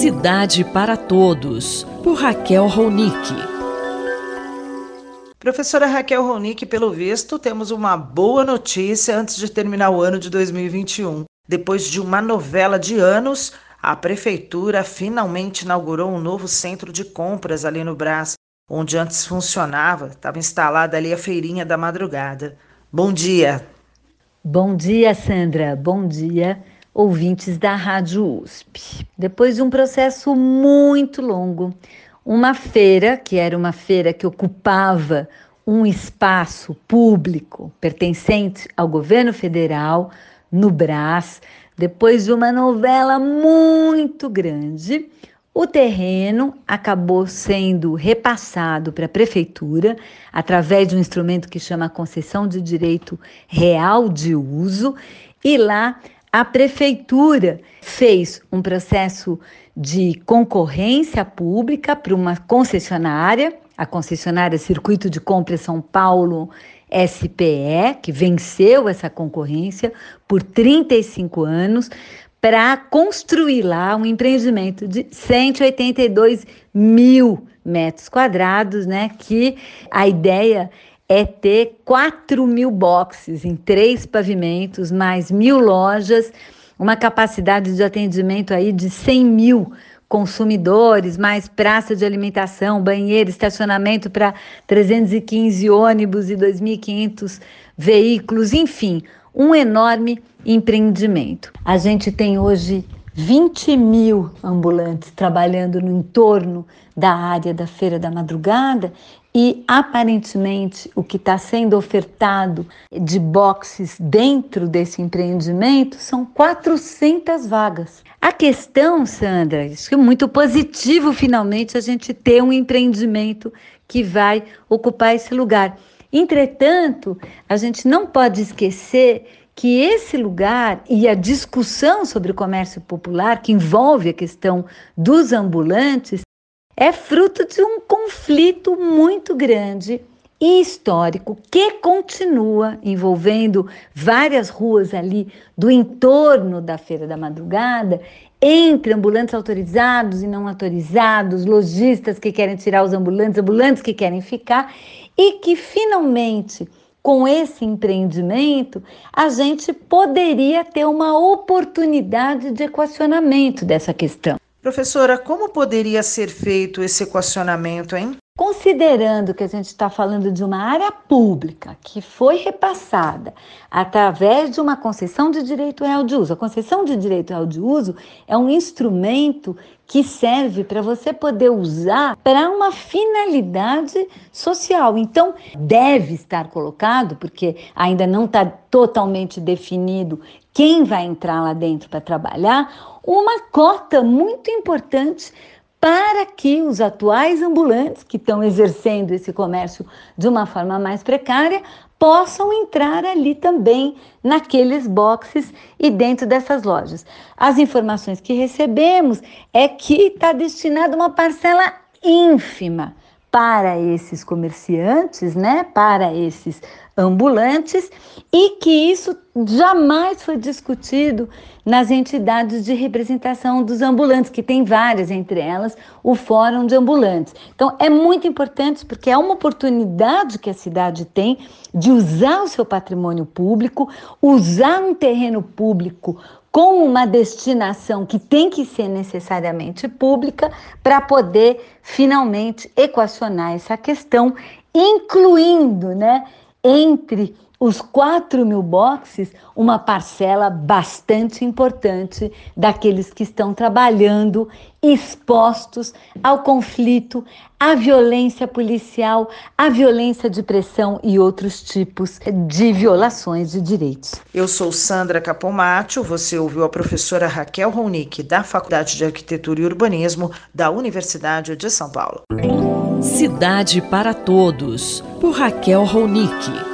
Cidade para Todos, por Raquel Ronick. Professora Raquel Ronick, pelo visto, temos uma boa notícia antes de terminar o ano de 2021. Depois de uma novela de anos, a Prefeitura finalmente inaugurou um novo centro de compras ali no Brás, onde antes funcionava, estava instalada ali a Feirinha da Madrugada. Bom dia! Bom dia, Sandra. Bom dia, ouvintes da Rádio USP. Depois de um processo muito longo, uma feira, que era uma feira que ocupava um espaço público pertencente ao governo federal, no Brás, depois de uma novela muito grande, o terreno acabou sendo repassado para a prefeitura através de um instrumento que chama Concessão de Direito Real de Uso, e lá a prefeitura fez um processo de concorrência pública para uma concessionária, a concessionária Circuito de Compras São Paulo SPE, que venceu essa concorrência por 35 anos, para construir lá um empreendimento de 182 mil metros quadrados, né? Que a ideia é ter 4 mil boxes em 3 pavimentos, mais 1.000 lojas, uma capacidade de atendimento aí de 100 mil consumidores, mais praça de alimentação, banheiro, estacionamento para 315 ônibus e 2.500 veículos, enfim, um enorme empreendimento. A gente tem hoje 20 mil ambulantes trabalhando no entorno da área da Feira da Madrugada e, aparentemente, o que está sendo ofertado de boxes dentro desse empreendimento são 400 vagas. A questão, Sandra, isso é muito positivo finalmente a gente ter um empreendimento que vai ocupar esse lugar. Entretanto, a gente não pode esquecer que esse lugar e a discussão sobre o comércio popular, que envolve a questão dos ambulantes, é fruto de um conflito muito grande e histórico que continua envolvendo várias ruas ali do entorno da Feira da Madrugada, entre ambulantes autorizados e não autorizados, lojistas que querem tirar os ambulantes, ambulantes que querem ficar, e que finalmente, com esse empreendimento, a gente poderia ter uma oportunidade de equacionamento dessa questão. Professora, como poderia ser feito esse equacionamento, hein? Considerando que a gente está falando de uma área pública que foi repassada através de uma concessão de direito real de uso. A concessão de direito real de uso é um instrumento que serve para você poder usar para uma finalidade social. Então, deve estar colocado, porque ainda não está totalmente definido quem vai entrar lá dentro para trabalhar, uma cota muito importante para que os atuais ambulantes que estão exercendo esse comércio de uma forma mais precária possam entrar ali também naqueles boxes e dentro dessas lojas. As informações que recebemos é que está destinada uma parcela ínfima para esses comerciantes, né, para esses ambulantes, e que isso jamais foi discutido nas entidades de representação dos ambulantes, que tem várias, entre elas o Fórum de Ambulantes. Então, é muito importante porque é uma oportunidade que a cidade tem de usar o seu patrimônio público, usar um terreno público com uma destinação que tem que ser necessariamente pública para poder finalmente equacionar essa questão, incluindo, né, entre os 4 mil boxes, uma parcela bastante importante daqueles que estão trabalhando expostos ao conflito, à violência policial, à violência de pressão e outros tipos de violações de direitos. Eu sou Sandra Capomatto, você ouviu a professora Raquel Ronick, da Faculdade de Arquitetura e Urbanismo da Universidade de São Paulo. Cidade para Todos, por Raquel Ronick.